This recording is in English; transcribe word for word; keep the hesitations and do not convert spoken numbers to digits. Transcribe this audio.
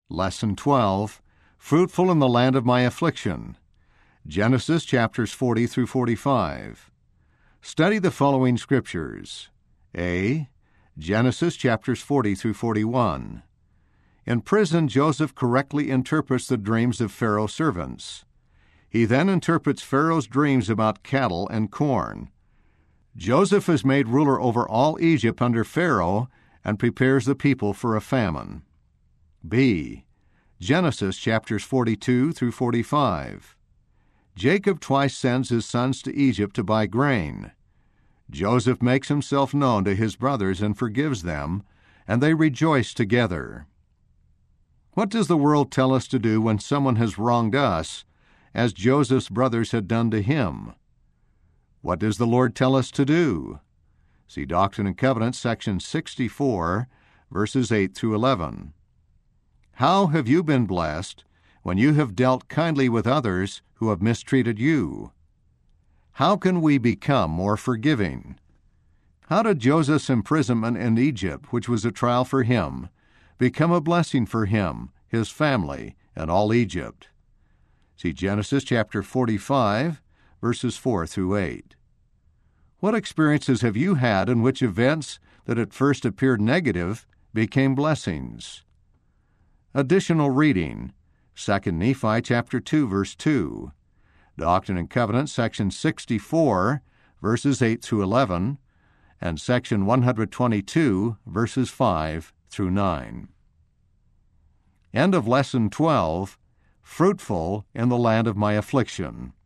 Lesson twelve, Fruitful in the Land of My Affliction. Genesis chapters forty through forty-five. Study the following scriptures. A. Genesis chapters forty through forty-one. In prison, Joseph correctly interprets the dreams of Pharaoh's servants. He then interprets Pharaoh's dreams about cattle and corn. Joseph is made ruler over all Egypt under Pharaoh and prepares the people for a famine. B. Genesis chapters forty-two through forty-five. Jacob twice sends his sons to Egypt to buy grain. Joseph makes himself known to his brothers and forgives them, and they rejoice together. What does the world tell us to do when someone has wronged us, as Joseph's brothers had done to him? What does the Lord tell us to do? See Doctrine and Covenants, section sixty-four, verses eight through eleven. How have you been blessed when you have dealt kindly with others who have mistreated you? How can we become more forgiving? How did Joseph's imprisonment in Egypt, which was a trial for him, become a blessing for him, his family, and all Egypt? See Genesis chapter forty-five, verses four through eight. What experiences have you had in which events that at first appeared negative became blessings? Additional reading, Second Nephi chapter two, verse two, Doctrine and Covenants, section sixty-four, verses eight through eleven, and section one hundred twenty-two, verses five through nine. End of Lesson twelve, Fruitful in the Land of My Affliction.